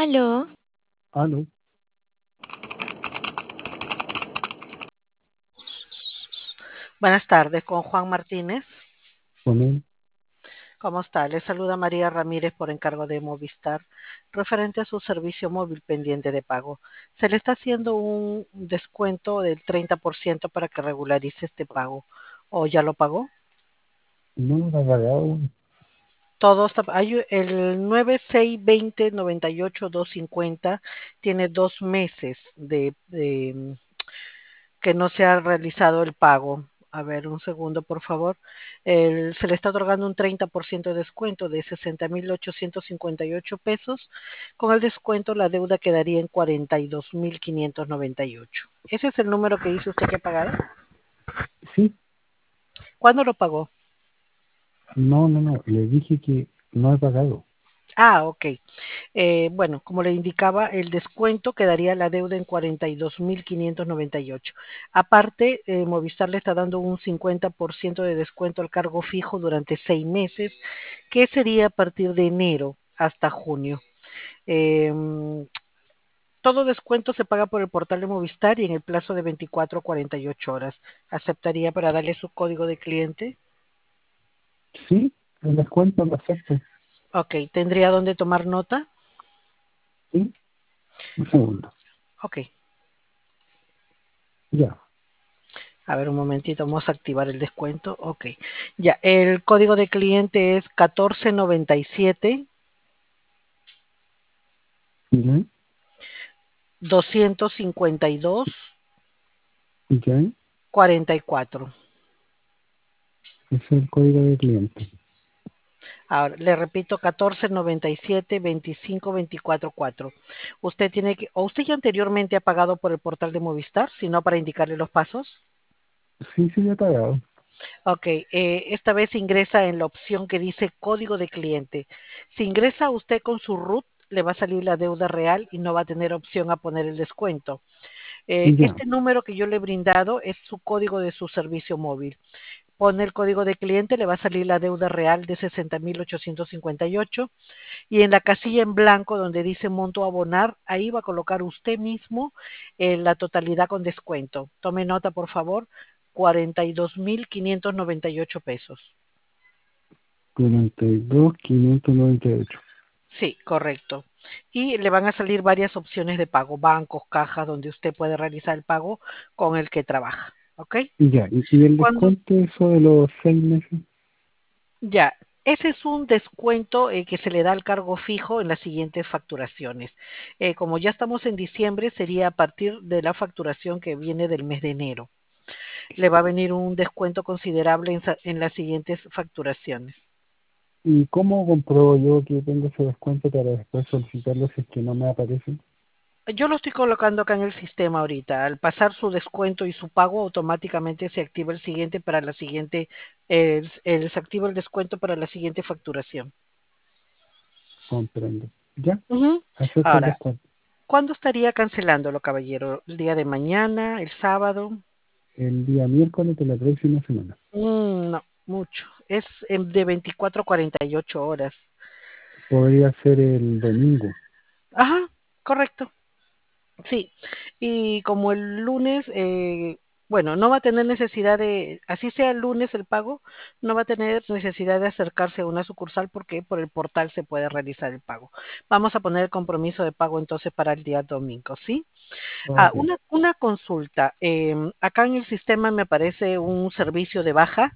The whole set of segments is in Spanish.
Aló, Aló, Buenas tardes, con Juan Martínez. con él. ¿Cómo está? Le saluda María Ramírez por encargo de Movistar, referente a su servicio móvil pendiente de pago. Se le está haciendo un descuento del 30% para que regularice este pago. ¿O ya lo pagó? No lo ha pagado. Todo está, hay el 9620 98 250 tiene 2 meses que no se ha realizado el pago. A ver, un segundo, por favor. Se le está otorgando un 30% de descuento de 60.858 pesos. Con el descuento, la deuda quedaría en 42.598. ¿Ese es el número que dice usted que ha pagado? Sí, ¿Cuándo lo pagó? no. Le dije que no he pagado. Ah, ok. Bueno, como le indicaba, el descuento quedaría la deuda en 42.598. Aparte, Movistar le está dando un 50% de descuento al cargo fijo durante 6 meses, que sería a partir de enero hasta junio. Em, Todo descuento se paga por el portal de Movistar y en el plazo de 24 a 48 horas. ¿Aceptaría para darle su código de cliente? Sí, el descuento lo acepto. Ok, ¿tendría dónde tomar nota? Sí, un segundo. Ok. Ya. A ver, un momentito, vamos a activar el descuento. Ok. Ya, el código de cliente es 1497 Ya, 252 ya, 44. ese es el código de cliente. Ahora, le repito, 1497 25244. Usted tiene que, o usted ya anteriormente ha pagado por el portal de Movistar, sino para indicarle los pasos. Sí, sí, ya he pagado. Ok, esta vez ingresa en la opción que dice código de cliente. Si ingresa usted con su RUT, le va a salir la deuda real y no va a tener opción a poner el descuento. Ya, Este número que yo le he brindado es su código de su servicio móvil. Pone el código de cliente, le va a salir la deuda real de 60.858 y en la casilla en blanco donde dice monto a abonar, ahí va a colocar usted mismo la totalidad con descuento. Tome nota, por favor, 42.598 pesos. 42.598. Sí, correcto. Y le van a salir varias opciones de pago, bancos, cajas, donde usted puede realizar el pago con el que trabaja. ¿Ok? Ya, y el Cuando descuento eso de los 6 meses. ya, ese es un descuento que se le da al cargo fijo en las siguientes facturaciones. Como ya estamos en diciembre, sería a partir de la facturación que viene del mes de enero. Le va a venir un descuento considerable en las siguientes facturaciones. ¿Y cómo compruebo yo que tengo ese descuento para después solicitarlo si es que no me aparece? Yo lo estoy colocando acá en el sistema ahorita. Al pasar su descuento y su pago, automáticamente se activa el siguiente para la siguiente, se activa el descuento para la siguiente facturación. Comprendo. Ya, Ujú. acepto el Ahora, descuento. ¿cuándo estaría cancelándolo, caballero? ¿El día de mañana? ¿El sábado? El día miércoles de la próxima semana. No, mucho. Es de 24 a 48 horas. Podría ser el domingo. Ajá, correcto. Sí, y como el lunes, bueno, no va a tener necesidad de, así sea el lunes el pago, no va a tener necesidad de acercarse a una sucursal porque por el portal se puede realizar el pago. Vamos a poner el compromiso de pago entonces para el día domingo, ¿sí? Ok. Una consulta. Acá en el sistema me aparece un servicio de baja,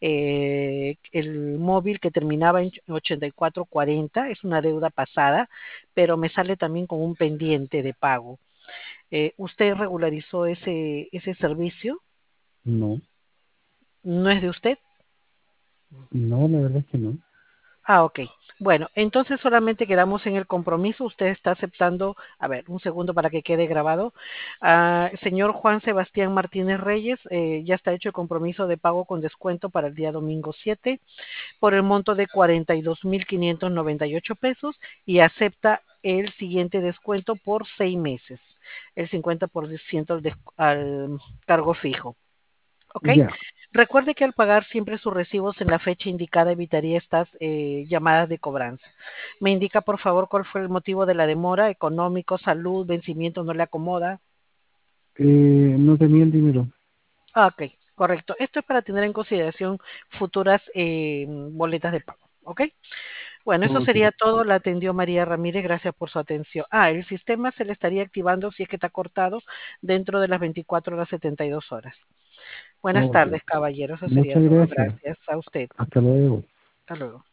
el móvil que terminaba en 8440, es una deuda pasada, pero me sale también con un pendiente de pago. ¿Usted regularizó ese servicio? No, ¿No es de usted? no, la verdad es que no. Ah, ok. Bueno, entonces solamente quedamos en el compromiso. Usted está aceptando, a ver, un segundo para que quede grabado. Señor Juan Sebastián Martínez Reyes, ya está hecho el compromiso de pago con descuento para el día domingo 7 por el monto de 42.598 pesos y acepta el siguiente descuento por 6 meses, el 50% al cargo fijo. ¿Ok? Ya, Recuerde que al pagar siempre sus recibos en la fecha indicada evitaría estas llamadas de cobranza. Me indica, por favor, cuál fue el motivo de la demora, económico, salud, vencimiento, no le acomoda. no tenía el dinero. Ah, ok, correcto. Esto es para tener en consideración futuras boletas de pago. ¿Ok? Bueno, eso Ok, sería todo. La atendió María Ramírez. Gracias por su atención. Ah, el sistema se le estaría activando si es que está cortado dentro de las 24 horas 72 horas. Buenas ok. tardes, caballero. Eso sería Muchas todo. gracias. Gracias a usted. Hasta luego. Hasta luego.